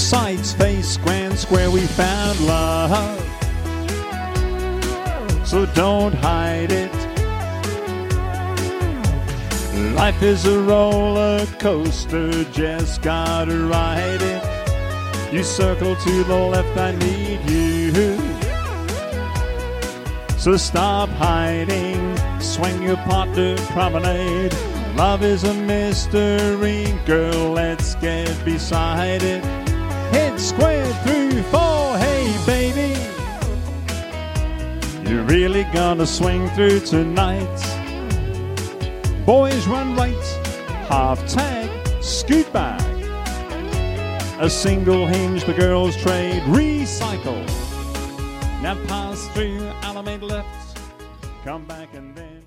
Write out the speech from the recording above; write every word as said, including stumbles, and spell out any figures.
Sights, face, grand square, we found love. So don't hide it. Life is a roller coaster, just gotta ride it. You circle to the left, I need you. So stop hiding, swing your partner promenade. Love is a mystery, girl, let's get beside it. Hit square through four, hey baby. You're really gonna swing through tonight. Boys run right, half tag, scoot back. A single hinge, the girls trade, recycle. Now pass through, Alameda left, come back and then